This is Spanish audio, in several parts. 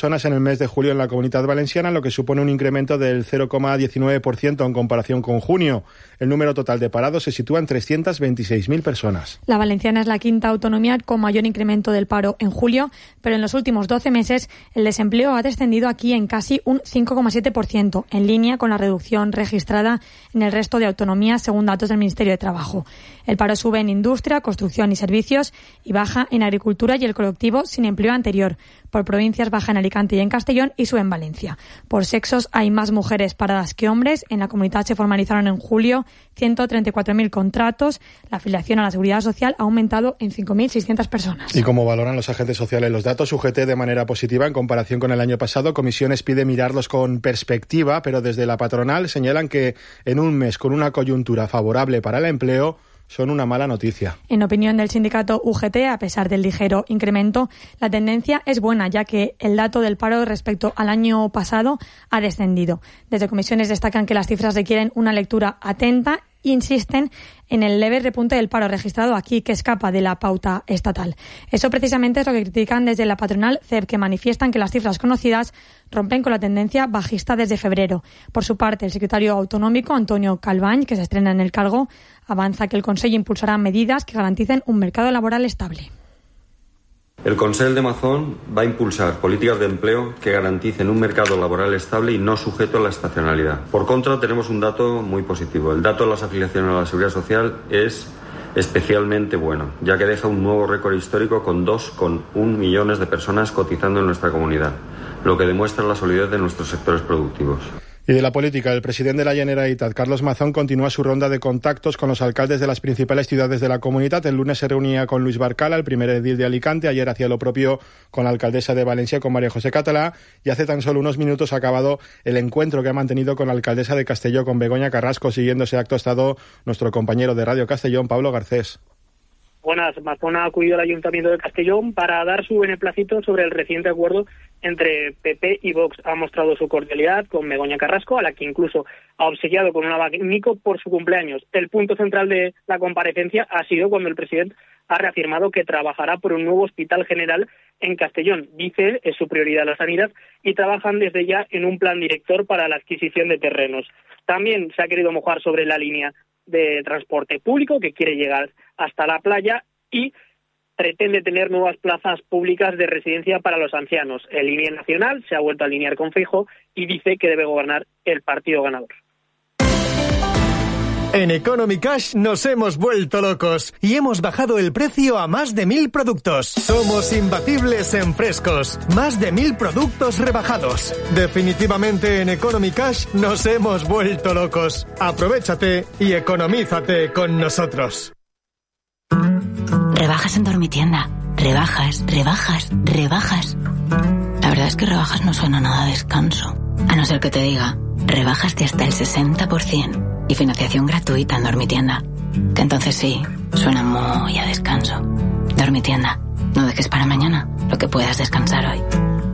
personas en el mes de julio en la Comunitat Valenciana, lo que supone un incremento del 0,19% en comparación con junio. El número total de parados se sitúa en 326.000 personas. La valenciana es la quinta autonomía con mayor incremento del paro en julio, pero en los últimos 12 meses el desempleo ha descendido aquí en casi un 5,7%, en línea con la reducción registrada en el resto de autonomías según datos del Ministerio de Trabajo. El paro sube en industria, construcción y servicios y baja en agricultura y el colectivo sin empleo anterior. Por provincias baja en Alicante y en Castellón y sube en Valencia. Por sexos hay más mujeres paradas que hombres. En la comunidad se formalizaron en julio 134.000 contratos. La afiliación a la Seguridad Social ha aumentado en 5.600 personas. ¿Y cómo valoran los agentes sociales los datos? UGT de manera positiva en comparación con el año pasado. Comisiones pide mirarlos con perspectiva, pero desde la patronal señalan que en un mes con una coyuntura favorable para el empleo son una mala noticia. En opinión del sindicato UGT, a pesar del ligero incremento, la tendencia es buena, ya que el dato del paro respecto al año pasado ha descendido. Desde comisiones destacan que las cifras requieren una lectura atenta e insisten en el leve repunte del paro registrado aquí, que escapa de la pauta estatal. Eso precisamente es lo que critican desde la patronal CEP, que manifiestan que las cifras conocidas rompen con la tendencia bajista desde febrero. Por su parte, el secretario autonómico, Antonio Calvany, que se estrena en el cargo, avanza que el Consell impulsará medidas que garanticen un mercado laboral estable. El Consell de Mazón va a impulsar políticas de empleo que garanticen un mercado laboral estable y no sujeto a la estacionalidad. Por contra, tenemos un dato muy positivo. El dato de las afiliaciones a la Seguridad Social es especialmente bueno, ya que deja un nuevo récord histórico con 2,1 millones de personas cotizando en nuestra comunidad, lo que demuestra la solidez de nuestros sectores productivos. Y de la política, el presidente de la Generalitat, Carlos Mazón, continúa su ronda de contactos con los alcaldes de las principales ciudades de la comunidad. El lunes se reunía con Luis Barcala, el primer edil de Alicante. Ayer hacía lo propio con la alcaldesa de Valencia, con María José Catalá. Y hace tan solo unos minutos ha acabado el encuentro que ha mantenido con la alcaldesa de Castelló, con Begoña Carrasco. Siguiendo ese acto ha estado nuestro compañero de Radio Castellón, Pablo Garcés. Buenas, Mazón ha acudido al Ayuntamiento de Castellón para dar su beneplácito sobre el reciente acuerdo entre PP y Vox. Ha mostrado su cordialidad con Begoña Carrasco, a la que incluso ha obsequiado con un abanico por su cumpleaños. El punto central de la comparecencia ha sido cuando el presidente ha reafirmado que trabajará por un nuevo hospital general en Castellón. Dice, es su prioridad la sanidad, y trabajan desde ya en un plan director para la adquisición de terrenos. También se ha querido mojar sobre la línea de transporte público que quiere llegar hasta la playa y pretende tener nuevas plazas públicas de residencia para los ancianos. En línea nacional se ha vuelto a alinear con Feijóo y dice que debe gobernar el partido ganador. En Economy Cash nos hemos vuelto locos y hemos bajado el precio a más de 1.000 productos. Somos imbatibles en frescos. Más de 1.000 productos rebajados. Definitivamente en Economy Cash nos hemos vuelto locos. Aprovéchate y economízate con nosotros. Rebajas en Dormitienda. Rebajas, rebajas, rebajas. La verdad es que rebajas no suena nada a descanso. A no ser que te diga, rebajas de hasta el 60%. Y financiación gratuita en Dormitienda. Que entonces sí, suena muy a descanso. Dormitienda, no dejes para mañana lo que puedas descansar hoy.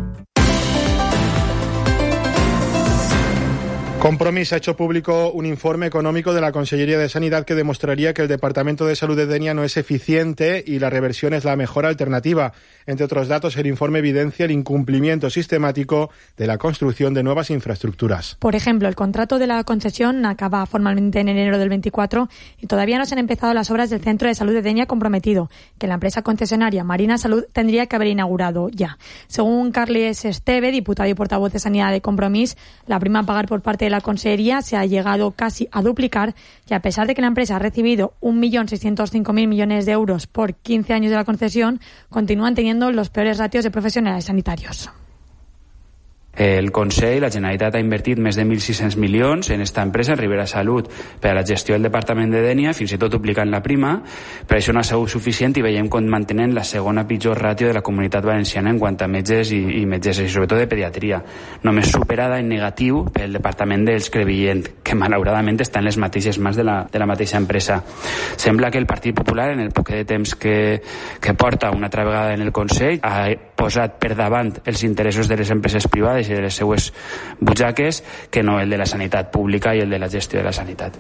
Compromís ha hecho público un informe económico de la Consellería de Sanidad que demostraría que el Departamento de Salud de Denia no es eficiente y la reversión es la mejor alternativa. Entre otros datos, el informe evidencia el incumplimiento sistemático de la construcción de nuevas infraestructuras. Por ejemplo, el contrato de la concesión acaba formalmente en enero del 24 y todavía no se han empezado las obras del Centro de Salud de Denia comprometido, que la empresa concesionaria Marina Salud tendría que haber inaugurado ya. Según Carles Esteve, diputado y portavoz de Sanidad de Compromís, la prima a pagar por parte de la Consellería se ha llegado casi a duplicar y a pesar de que la empresa ha recibido 1.605.000 millones de euros por 15 años de la concesión, continúan teniendo los peores ratios de profesionales sanitarios. El Consell, la Generalitat, ha invertit més de 1.600 milions en esta empresa, en Ribera Salut, per a la gestió del Departament de Denia, fins i tot duplicant la prima, però això no ha sigut suficient i veiem com mantenen la segona pitjor ràtio de la Comunitat Valenciana en quant a metges i metgesses, i sobretot de pediatria, només superada en negatiu pel Departament dels Crevillent, que malauradament està en les mateixes mans de la mateixa empresa. Sembla que el Partit Popular, en el poc de temps que porta una altra vegada en el Consell, ha posat per davant els interessos de les empreses privades i de les seues butxaques que no el de la sanitat pública i el de la gestió de la sanitat.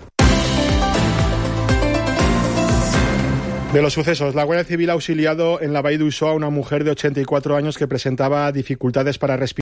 De los sucesos, la Guardia Civil ha auxiliado en la Vall d'Uixó a una mujer de 84 años que presentaba dificultades para respirar.